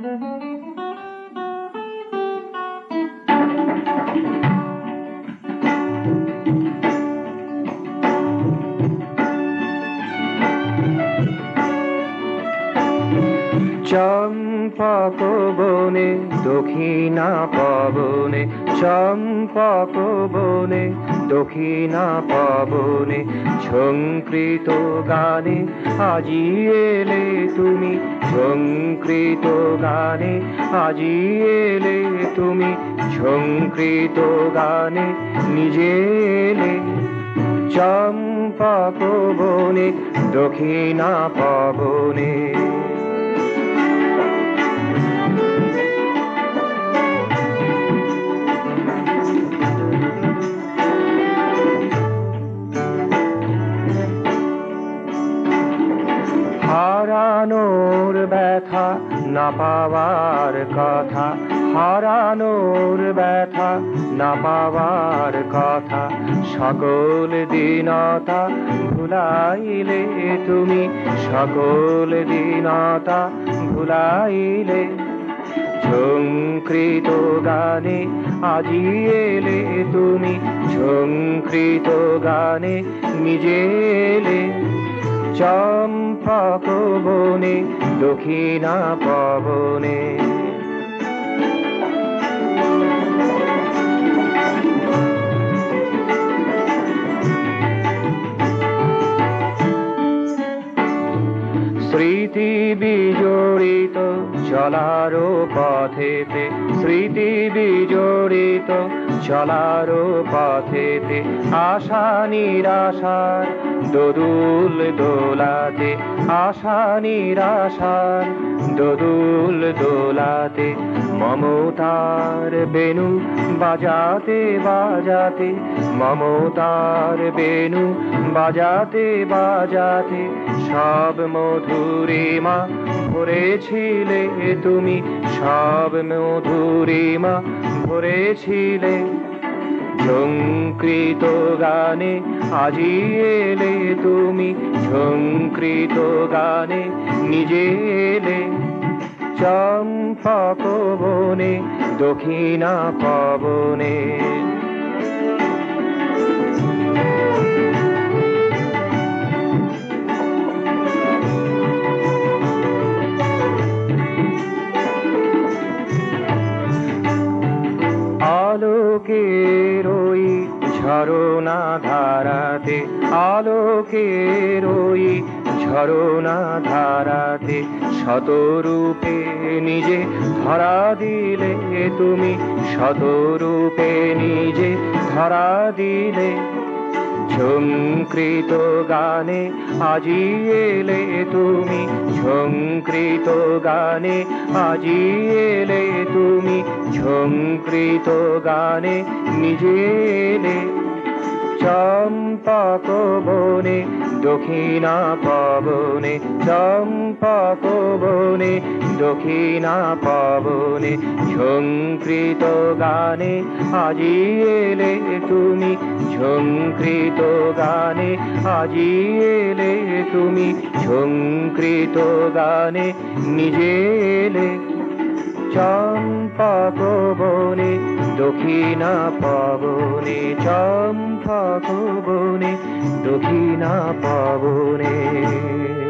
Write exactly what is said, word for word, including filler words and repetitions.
চম্পক বনে দক্ষিণা পবনে, চম্পক বনে দক্ষিণা পবনে, ঝঙ্কৃত গানে আজি এলে তুমি, ঝঙ্কৃত গানে আজি এলে তুমি, ঝঙ্কৃত গানে নিজে এলে। চম্পক বনে দক্ষিণা পবনে। হারানোর ব্যথা না পাওয়ার কথা, হারানোর ব্যথা না পাওয়ার কথা, সকল দীনতা ভুলাইলে তুমি, সকল দীনতা ভুলাইলে। ঝঙ্কৃত গানে আজি এলে তুমি, ঝঙ্কৃত গানে নিজে এলে। চম্পক বনে দক্ষিণা পবনে। স্মৃতি বিজড়িত চলারো পথেতে, স্মৃতি বিজড়িত চলারো পথেতে, আশা নিরাশার দোদুল দোলাতে, আশা নিরাশার দোদুল দোলাতে, মমতার বেনু বাজাতে বাজাতে, মমতার বেনু বাজাতে বাজাতে, সব মধুরিমা ভরেছিলে তুমি, সব মধুরিমা ভরেছিলে। ঝঙ্কৃত গানে আজি এলে তুমি, ঝঙ্কৃত গানে নিজে এলে। চম্পক বনে দক্ষিণা পবনে। আলোকের ওই ঝরনা ধারাতে, আলোকের ওই ঝরনা ধারাতে, শতরূপে নিজে ধরা দিলে তুমি, শতরূপে নিজে ধরা দিলে। ঝঙ্কৃত গানে আজি এলে তুমি, ঝঙ্কৃত গানে আজি এলে তুমি, ঝঙ্কৃত গানে নিজে এলে। চম্পক বনে দক্ষিণা পবনে, চম্পক বনে দক্ষিণা পবনে, ঝঙ্কৃত গানে আজি এলে তুমি, ঝঙ্কৃত গানে আজি এলে তুমি, ঝঙ্কৃত গানে নিজে এলে। চম্পক বনে দক্ষিণা পবনে, চম্পক বনে দক্ষিণা পবনে।